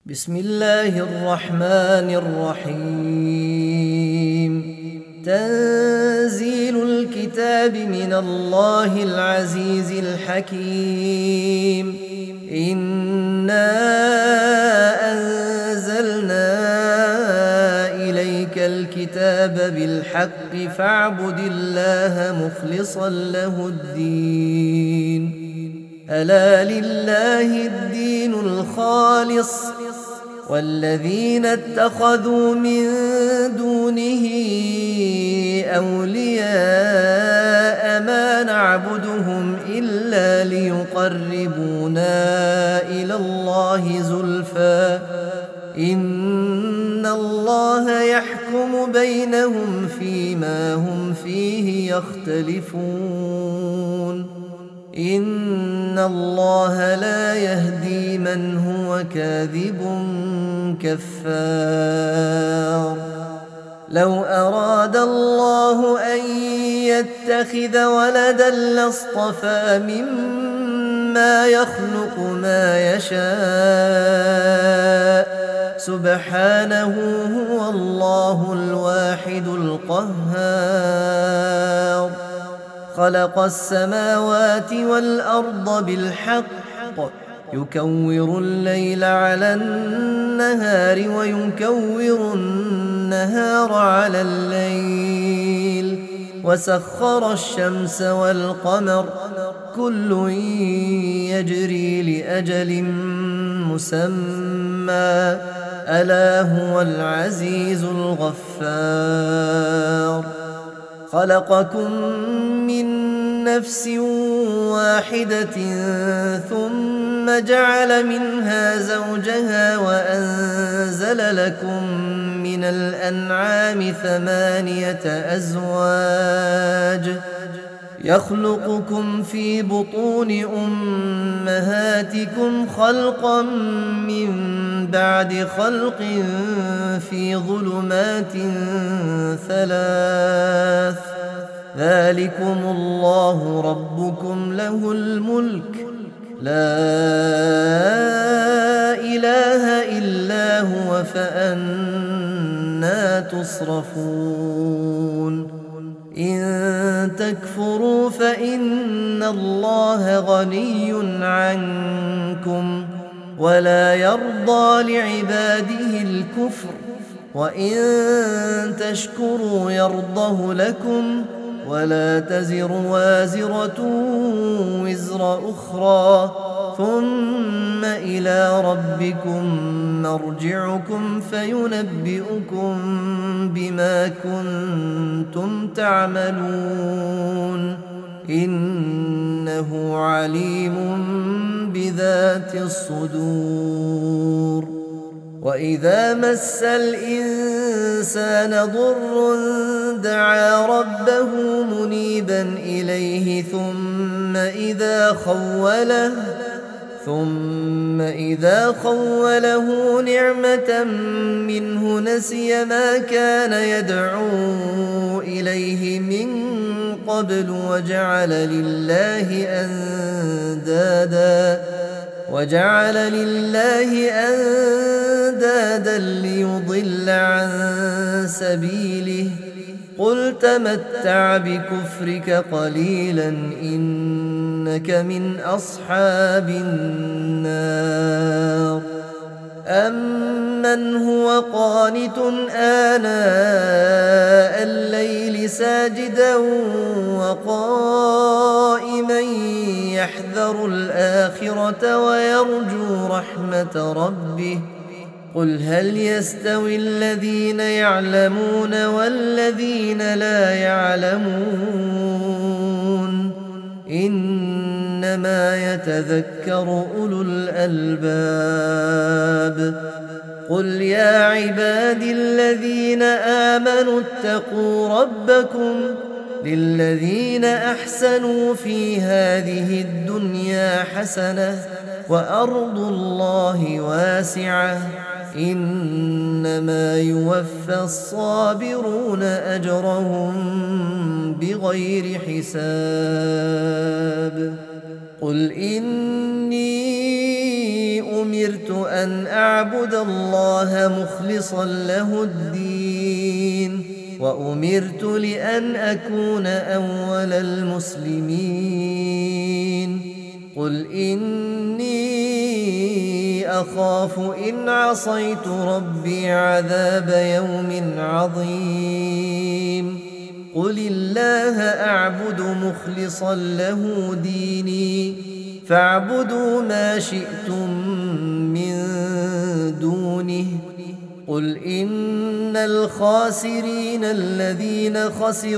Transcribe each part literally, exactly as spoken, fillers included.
بسم الله الرحمن الرحيم. تنزيل الكتاب من الله العزيز الحكيم. إنا أنزلنا إليك الكتاب بالحق فاعبد الله مخلصا له الدين. ألا لله الدين الخالص والذين اتخذوا من دونه أولياء ما نعبدهم إلا ليقربونا إلى الله زلفى إن الله يحكم بينهم فيما هم فيه يختلفون. إن الله لا يهدي من هو كاذب كفار. لو أراد الله أن يتخذ ولدا لاصطفى مما يخلق ما يشاء سبحانه هو الله الواحد القهار. خلق السماوات والأرض بالحق يكور الليل على النهار ويكور النهار على الليل وسخر الشمس والقمر كل يجري لأجل مسمى ألا هو العزيز الغفار. خلقكم من نفس واحدة ثم جعل منها زوجها وأنزل لكم من الأنعام ثمانية أزواج يخلقكم في بطون أمهاتكم خلقا من بعد خلق في ظلمات ثلاث ذلكم الله ربكم له الملك لا إله إلا هو فأنى تصرفون. إن تكفروا فإن الله غني عنكم ولا يرضى لعباده الكفر وإن تشكروا يرضه لكم ولا تزر وازرة وزر أخرى ثم إلى ربكم مرجعكم فينبئكم بما كنتم تعملون إنه عليم بذات الصدور. وإذا مس الإنسان ضر دعا ربه منيبا إليه ثم إذا خوله ثم إذا خوله نعمة منه نسي ما كان يدعو إليه من قبل وجعل لله أندادا وجعل لله أندادا ليضل عن سبيله قل تمتع بكفرك قليلا إنك من أصحاب النار. أمن هو قانت آناء الليل ساجدا وقائما يحذر الآخرة ويرجو رحمة ربه قل هل يستوي الذين يعلمون والذين لا يعلمون إنما يتذكر أولو الألباب. قل يا عبادي الذين آمنوا اتقوا ربكم للذين أحسنوا في هذه الدنيا حسنة وأرض الله واسعة إنما يوفى الصابرون أجرهم بغير حساب. قل إني أمرت أن أعبد الله مخلصا له الدين وأمرت لأن أكون أول المسلمين قل إني أخاف إن عصيت ربي عذاب يوم عظيم قل الله أعبد مخلصا له ديني فاعبدوا ما شئتم من دونه قل إن الخاسرين الذين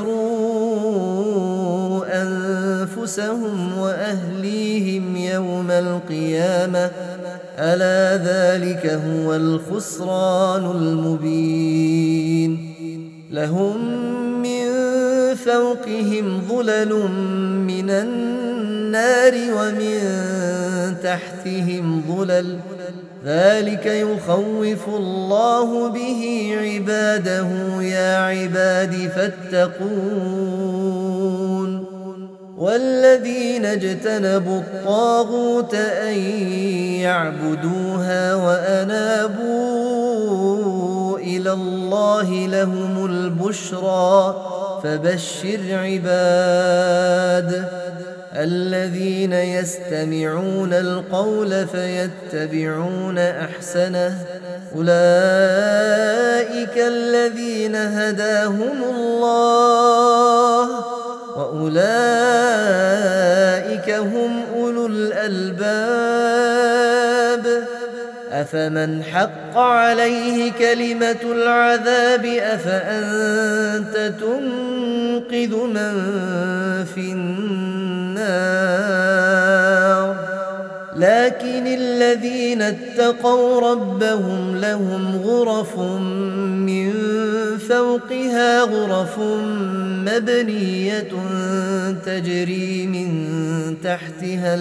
خسروا أنفسهم وأهليهم يوم القيامة ألا ذلك هو الخسران المبين لهم من فوقهم ظلل من النار ومن تحتهم ظلل ذلك يخوف الله به عباده يا عباد فاتقون والذين اجتنبوا الطاغوت أن يعبدوها وأنابوا إلى الله لهم البشرى فبشر عباد الذين يستمعون القول فيتبعون أحسنه أولئك الذين هداهم الله وأولئك هم أولو الألباب أفمن حق عليه كلمة العذاب أفأنت تنقذ من في النار لكن الذين اتقوا ربهم لهم غرف من فوقها غرف مبنية تجري من تحتها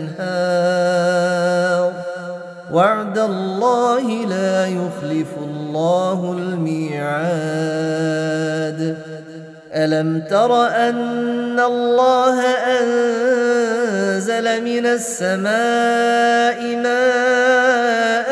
الأنهار وعد الله لا يخلف الله الميعاد ألم تر أن الله أنزل من السماء ماء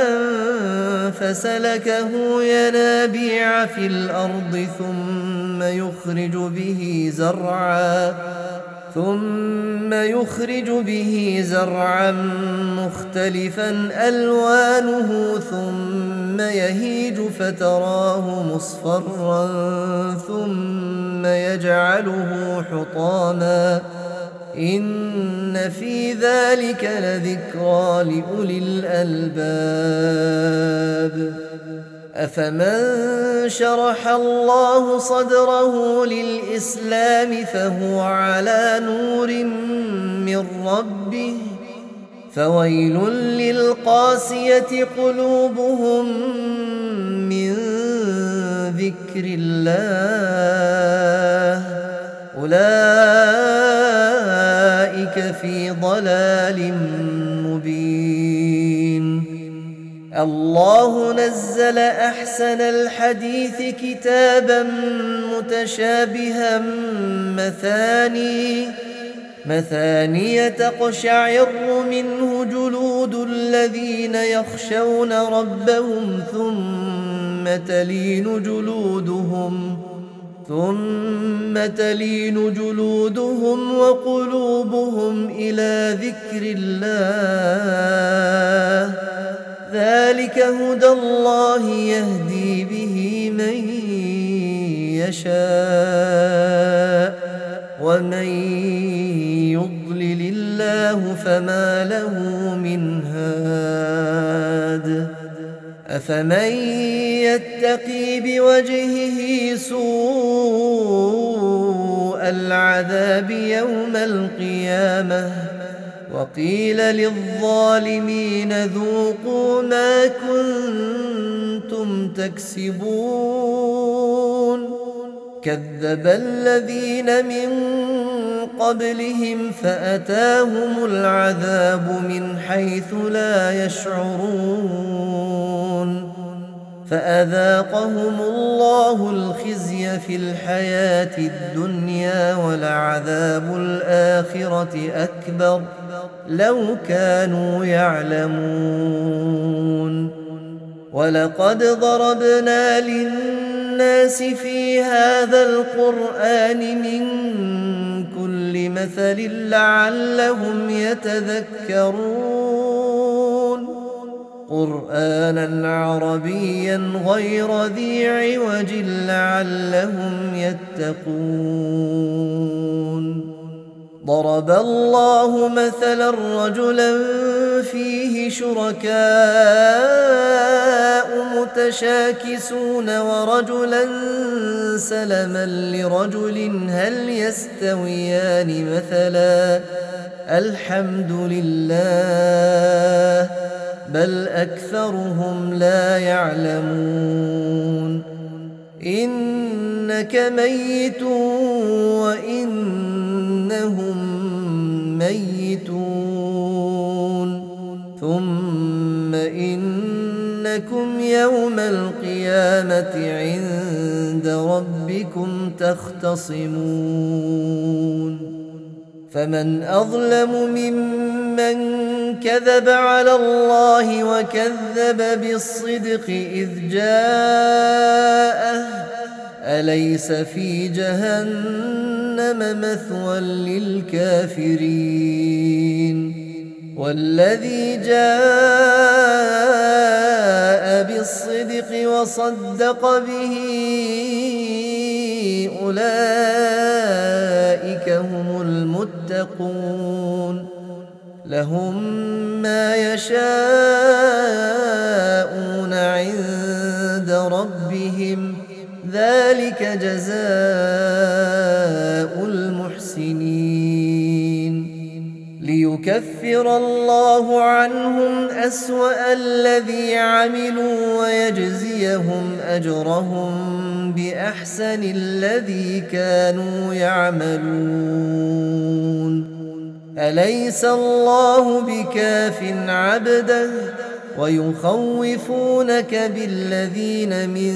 فسلكه ينابيع في الأرض ثم يخرج به زرعا ثم يخرج به زرعا مختلفا ألوانه ثم يهيج فتراه مصفرا ثم يجعله حطاما إن في ذلك لذكرى لأولي الألباب أفمن شرح الله صدره للإسلام فهو على نور من ربه فويل للقاسية قلوبهم من ذكر الله أولئك في ضلال مبين الله نزل أحسن الحديث كتابا متشابها مثاني مثانية تقشعر منه جلود الذين يخشون ربهم ثم تلين جلودهم ثم تلين جلودهم وقلوبهم إلى ذكر الله ذلك هدى الله يهدي به من يشاء ومن يضلل الله فما له من هاد أفمن يتقي بوجهه سوء العذاب يوم القيامة وقيل للظالمين ذوقوا ما كنتم تكسبون كذب الذين من قبلهم فأتاهم العذاب من حيث لا يشعرون فأذاقهم الله الخزي في الحياة الدنيا ولعذاب الآخرة أكبر لو كانوا يعلمون. ولقد ضربنا للناس في هذا القرآن من كل مثل لعلهم يتذكرون قرآنا عربيا غير ذي عوج لعلهم يتقون. ضرب الله مثلا رجلا فيه شركاء متشاكسون ورجلا سلما لرجل هل يستويان مثلا الحمد لله بل أكثرهم لا يعلمون. إنك ميت وإنهم ميتون ثم إنكم يوم القيامة عند ربكم تختصمون. فمن أظلم ممن كذب على الله وكذب بالصدق إذ جاءه أليس في جهنم مثوى للكافرين. والذي جاء بالصدق وصدق به أولئك هم المتقون لهم ما يشاءون عند ربهم ذلك جزاء المحسنين. ليكفر الله عنهم أسوأ الذي عملوا ويجزيهم أجرهم بأحسن الذي كانوا يعملون. أليس الله بكاف عبده ويخوفونك بالذين من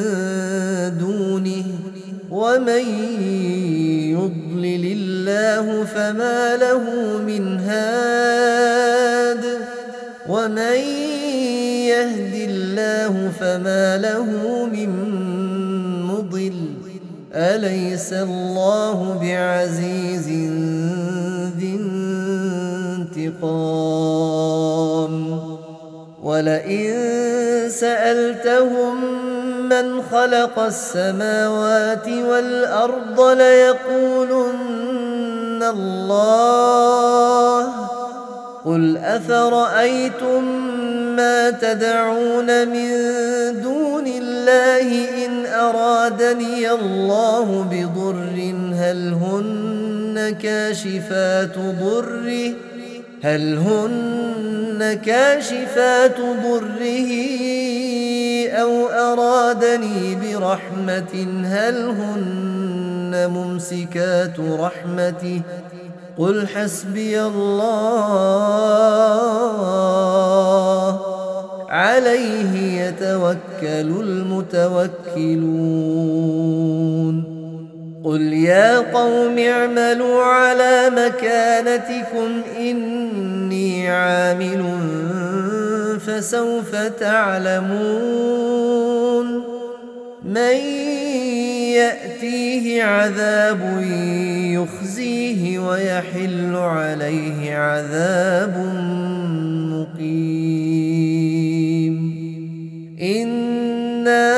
دونه ومن يضلل الله فما له من هاد ومن يهد الله فما له من مضل. أليس الله بعزيز ذي انتقام. ولئن سألتهم من خلق السماوات والأرض ليقولن الله قل أفرأيتم ما تدعون من دون الله إن أرادني الله بضر هل هن كاشفات ضره هل هن كاشفات ضره أو أرادني برحمة هل هن ممسكات رحمته قل حسبي الله عليه يتوكل المتوكلون. قل يا قوم اعملوا على مكانتكم إني عامل فسوف تعلمون من يأتيه عذاب يخزيه ويحل عليه عذاب مقيم. إنا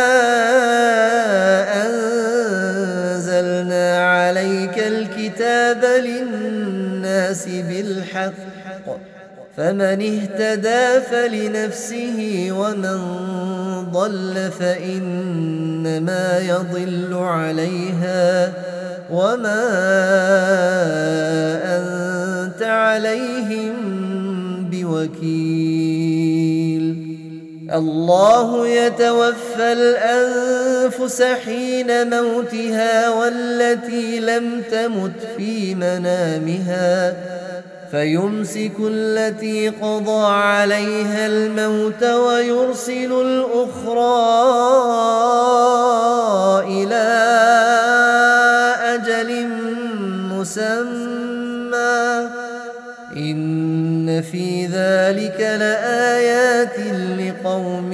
أنزلنا عليك الكتاب للناس بالحق فمن اهتدى فلنفسه ومن ضل فإنما يضل عليها وما أنت عليهم بوكيل. الله يتوفى الأنفس حين موتها والتي لم تمت في منامها فيمسك التي قضى عليها الموت ويرسل الأخرى إلى أجل مسمى إن ذلك لآيات لقوم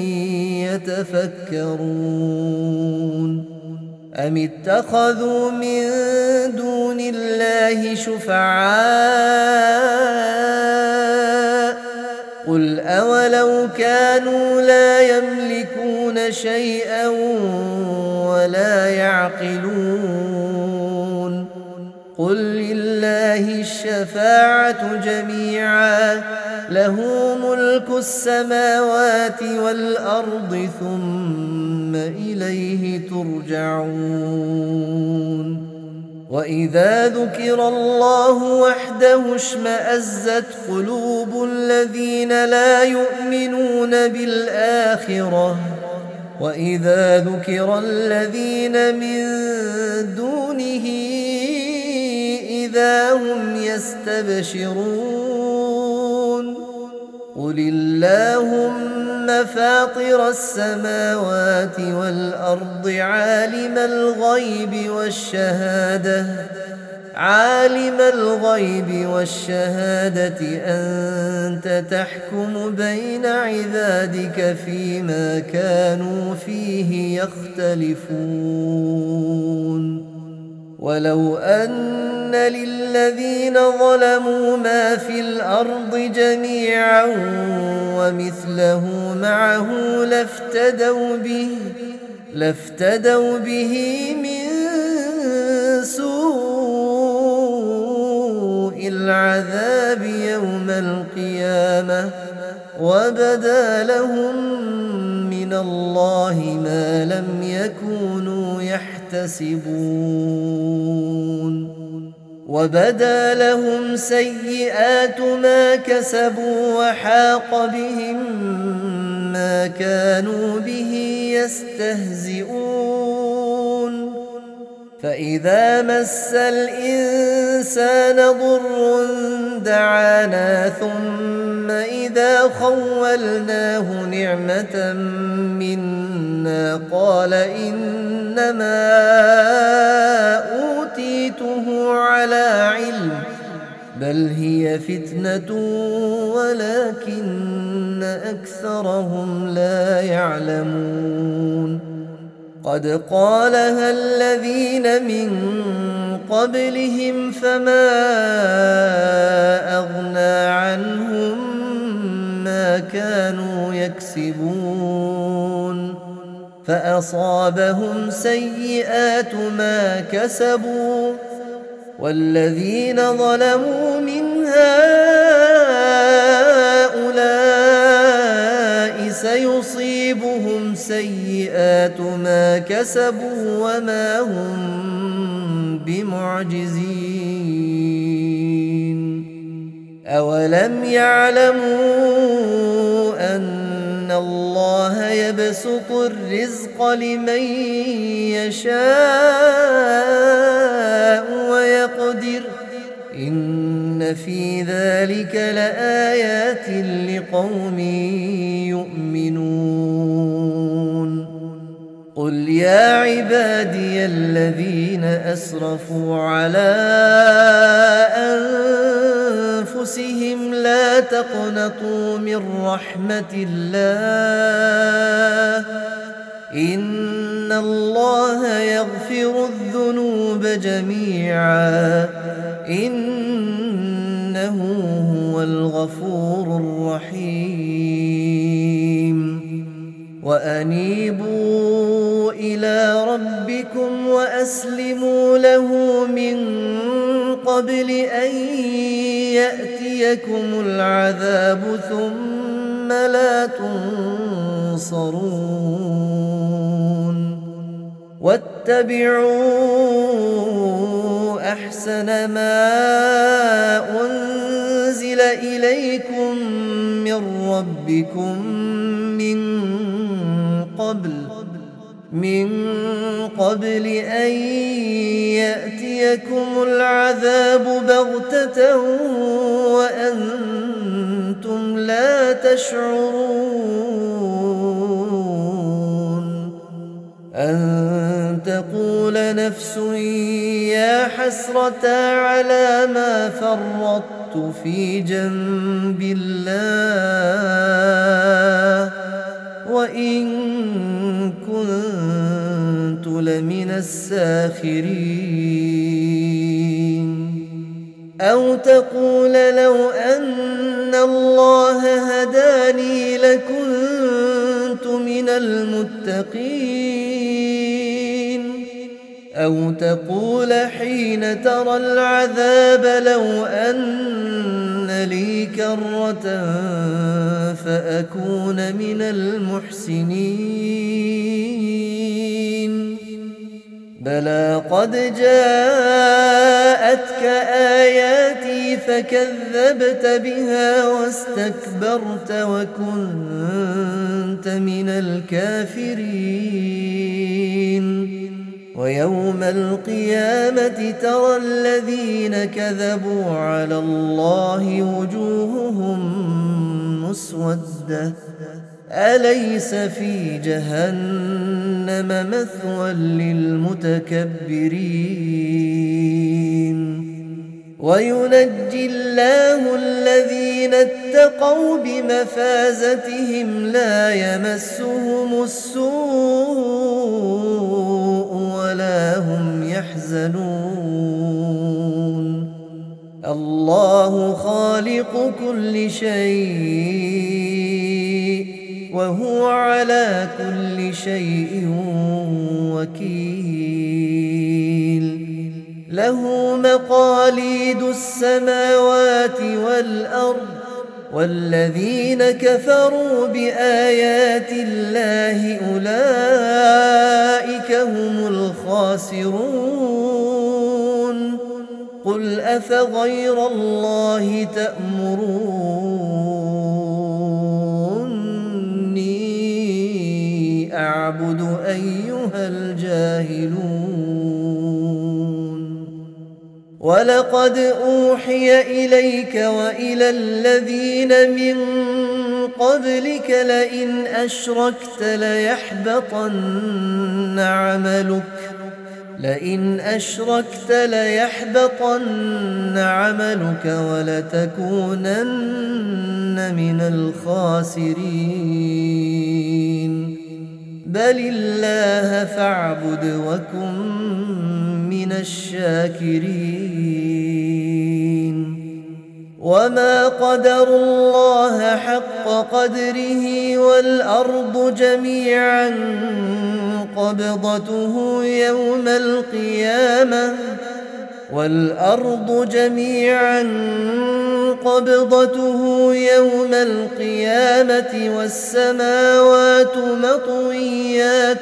يتفكرون أم اتخذوا من دون الله شفعاء قل أولو كانوا لا يملكون شيئا ولا يعقلون قل لله الشفاعة جميعا له ملك السماوات والأرض ثم إليه ترجعون وإذا ذكر الله وحده اشمأزت قلوب الذين لا يؤمنون بالآخرة وإذا ذكر الذين من دونه إذا هم يستبشرون قل اللهم فاطر السماوات والأرض عالم الغيب والشهادة عالم الغيب والشهادة أنت تحكم بين عبادك فيما كانوا فيه يختلفون ولو أن للذين ظلموا ما في الأرض جميعا ومثله معه لافتدوا به لافتدوا به من سوء العذاب يوم القيامة وبدا لهم من الله ما لم يكونوا يحتسبون وبدا لهم سيئات ما كسبوا وحاق بهم ما كانوا به يستهزئون فإذا مس الإنسان ضر دعانا ثم إذا خولناه نعمة منا قال إنما أوتيته على علم بل هي فتنة ولكن أكثرهم لا يعلمون قد قالها الذين من قبلهم فما أغنى عنهم ما كانوا يكسبون فأصابهم سيئات ما كسبوا والذين ظلموا من هؤلاء سيصيبهم سيئات ما كسبوا وما هم بمعجزين أولم يعلموا أن الله يبسط الرزق لمن يشاء ويقدر إن في ذلك لآيات لقوم يؤمنون قل يا عبادي الذين أسرفوا على أنفسهم لا تقنطوا من رحمة الله إن الله يغفر الذنوب جميعا إنه هو الغفور الرحيم وأنيبوا إلى ربكم وأسلموا له من قبل أن يأتيكم العذاب ثم لا تنصرون واتبعوا أحسن ما أنزل إليكم من ربكم من قبل من قبل أن يأتيكم العذاب بغتة وأنتم لا تشعرون أن تقول نفس يا حسرة على ما فرطت فرطت في جنب الله وإن كنت لمن الساخرين. أو تقول لو أن الله هداني لكنت من المتقين. أو تقول حين ترى العذاب لو أن لي كرة فأكون من المحسنين. بلى قد جاءتك آياتي فكذبت بها واستكبرت وكنت من الكافرين. ويوم القيامة ترى الذين كذبوا على الله وجوههم مسودة أليس في جهنم مثوى للمتكبرين. وينجي الله الذين اتقوا بمفازتهم لا يمسهم السوء ولا هم يحزنون. الله خالق كل شيء وهو على كل شيء وكيل. له مقاليد السماوات والأرض والذين كفروا بآيات الله أولئك هم الخاسرون. قل أفغير الله تأمروني أعبد أيها الجاهلون. ولقد أوحي إليك وإلى الذين من قبلك لئن أشركت ليحبطن عملك لئن أشركت ليحبطن عملك ولتكونن من الخاسرين. بل الله فاعبد وكن من الشاكرين. وما قدروا الله حق قدره والأرض جميعا قبضته يوم القيامة والأرض جميعا قبضته يوم القيامة والسماوات مطويات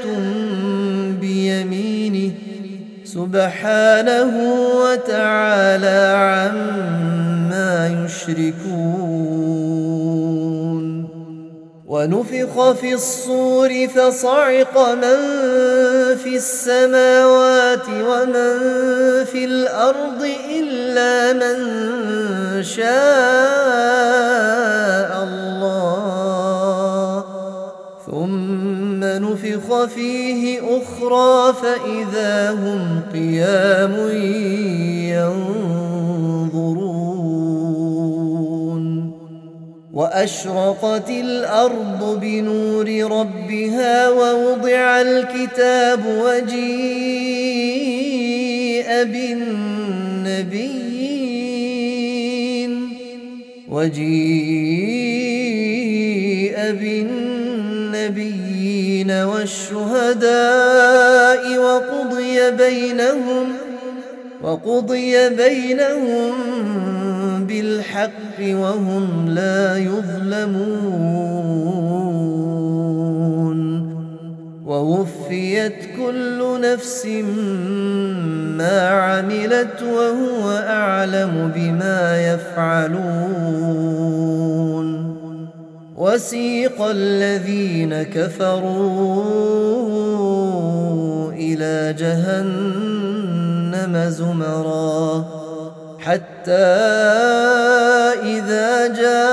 بيمينه سبحانه وتعالى عما يشركون. ونفخ في الصور فصعق من في السماوات ومن في الأرض إلا من شاء الله ثم نفخ فيه أخرى فإذا هم قيام ينظرون. وأشرقت الأرض بنور ربها ووضع الكتاب وجيء بالنبيين وجيء بالنبيين والشهداء وقضي بينهم وقضي بينهم بالحق وهم لا يظلمون. ووفيت كل نفس ما عملت وهو أعلم بما يفعلون. وسيق الذين كفروا إلى جهنم زمرا حتى إذا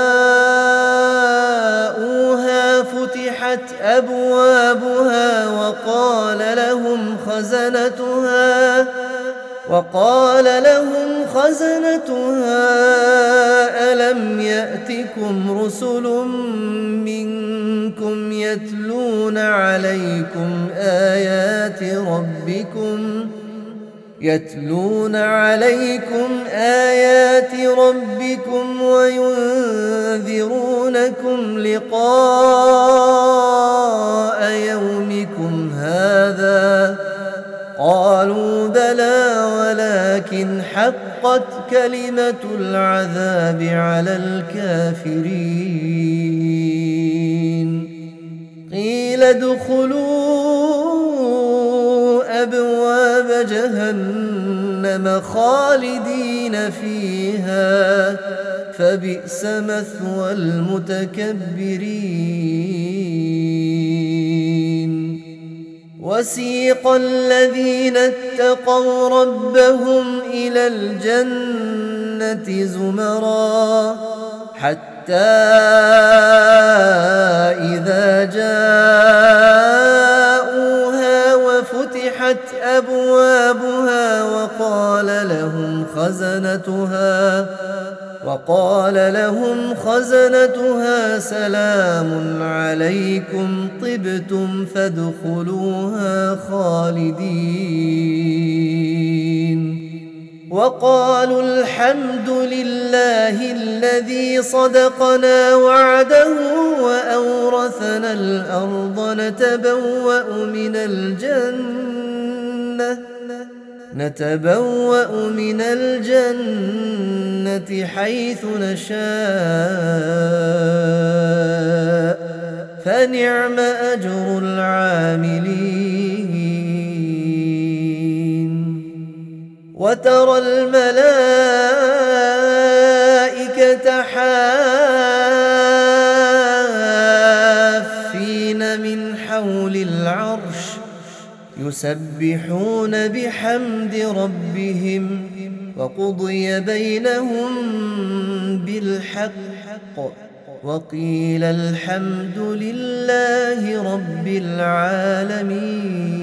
جاءوها فتحت أبوابها وقال لهم خزنتها وقال لهم خزنتها ألم يأتكم رسل منكم يتلون عليكم آيات ربكم يتلون عليكم آيات ربكم وينذرونكم لقاء يومكم هذا؟ قالوا بلى ولكن حقت كلمة العذاب على الكافرين. قيل ادخلوا أبواب جهنم خالدين فيها فبئس مثوى المتكبرين. وسيق الذين اتقوا ربهم إلى الجنة زمرا حتى إذا جاءوها وفتحت أبوابها وقال لهم خزنتها وقال لهم خزنتها سلام عليكم طبتم فادخلوها خالدين. وقالوا الحمد لله الذي صدقنا وعده وأورثنا الأرض نتبوأ من الجنة نتبوأ من الجنة حيث نشاء فنعم أجر العاملين. وترى الملائكة حافين من حول العرش يسبحون بحمد ربهم وقضي بينهم بالحق وقيل الحمد لله رب العالمين.